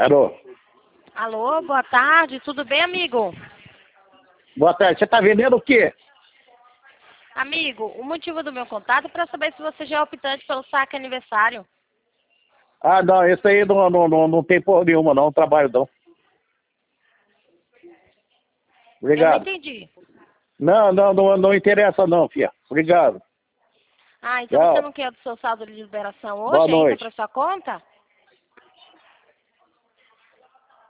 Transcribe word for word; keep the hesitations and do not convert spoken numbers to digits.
Alô? Alô, boa tarde, tudo bem, amigo? Boa tarde, você tá vendendo o quê? Amigo, o motivo do meu contato é para saber se você já é optante pelo saque aniversário. Ah, não, esse aí não, não, não, não tem porra nenhuma, não, trabalho não. Eu não Obrigado. entendi. Não, não, não, não interessa não, filha. Obrigado. Ah, então você Tchau. não quer do seu saldo de liberação Boa hoje ainda noite. para sua conta?